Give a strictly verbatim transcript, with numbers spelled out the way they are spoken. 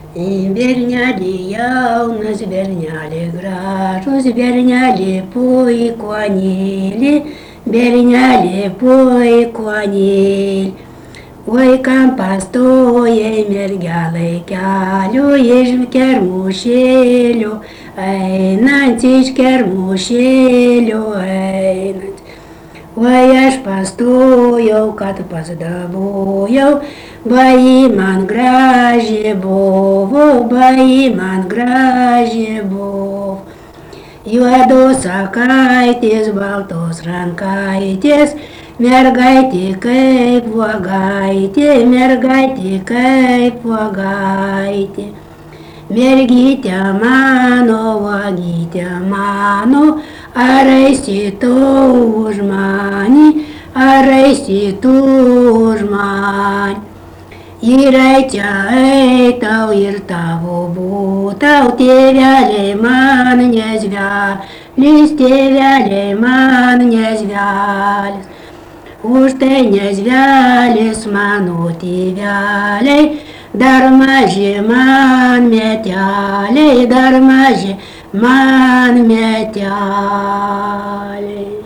И Bernelį jaunas, bernelį gražus, bernelį puikonėlį, bernelį puikonėlį. Vaikam pastojai mergelai kelių iš kermušėlių, einant iš kermušėlių, einant. Vai aš pastojau, kad pasdabojau, bai man graži buvo, bai man graži buvo. Juodos akaitės, baltos rankaitės, mergaitė kaip uogaitė, mergaitė kaip uogaitė. Mergytė mano, uogytė mano, ar eisi tu už mani, ar eisi tu už mani. Ir eičia eitau ir tavo būtau, tėveliai man nezvelis, tėveliai man nezvelis. Už tai nezvelis mano tėveliai, dar maži man meteliai, dar maži man meteliai.